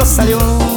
pueblo salió.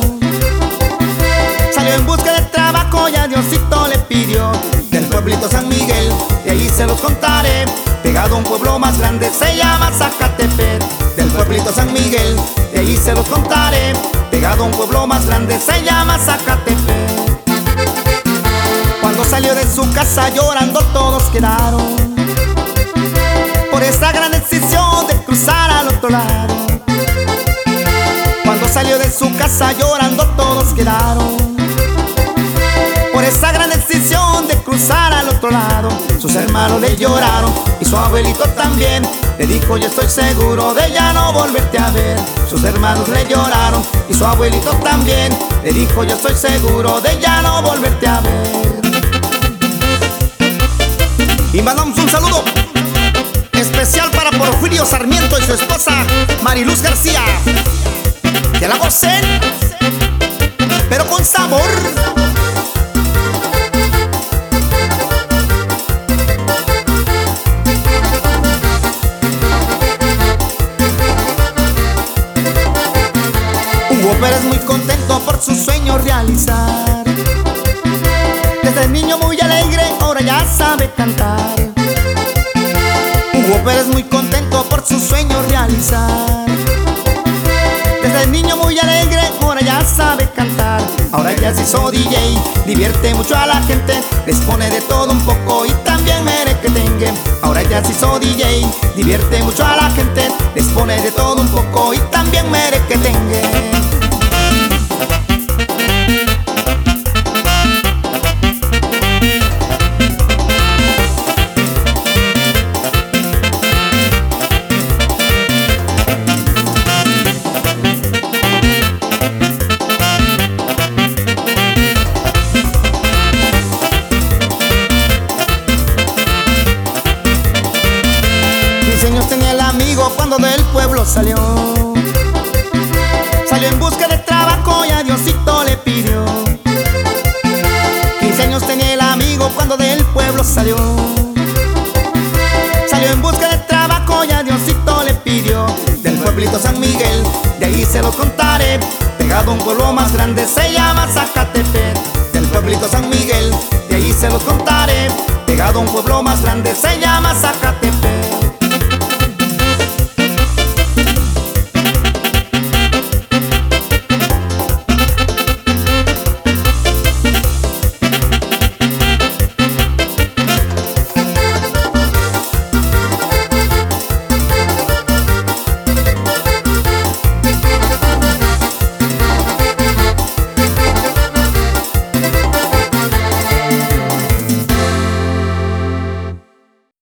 Salió en busca de trabajo y a Diosito le pidió. Del pueblito San Miguel, de ahí se los contaré. Pegado a un pueblo más grande, se llama Zacatepec. Del pueblito San Miguel, de ahí se los contaré. Pegado a un pueblo más grande, se llama Zacatepec. Cuando salió de su casa llorando todos quedaron, por esa gran decisión de cruzar al otro lado. Cuando salió de su casa llorando todos quedaron, por esa gran decisión de cruzar al otro lado. Sus hermanos le lloraron y su abuelito también. Le dijo: yo estoy seguro de ya no volverte a ver. Sus hermanos le lloraron y su abuelito también. Le dijo: yo estoy seguro de ya no volverte a ver. Y mandamos un saludo especial para Porfirio Sarmiento y su esposa Mariluz García. Que la gocen, pero con sabor. Hugo Pérez muy contento por su sueño realizar. Desde niño muy alegre, ahora ya sabe cantar. Hugo Pérez muy contento por su sueño realizar. Desde niño muy alegre, ahora ya sabe cantar. Ahora ya se hizo DJ, divierte mucho a la gente. Les pone de todo un poco y también merequetengue. Ahora ya se hizo DJ, divierte mucho a la gente. Les pone de todo un poco y también merequetengue. Tenía el amigo cuando del pueblo salió. Salió en busca de trabajo y a Diosito le pidió. 15 años tenía el amigo cuando del pueblo salió. Salió en busca de trabajo y a Diosito le pidió. Del pueblito San Miguel, de ahí se los contaré. Pegado a un pueblo más grande, se llama Zacatepec. Del pueblito San Miguel, de ahí se los contaré. Pegado a un pueblo más grande, se llama Zacatepec.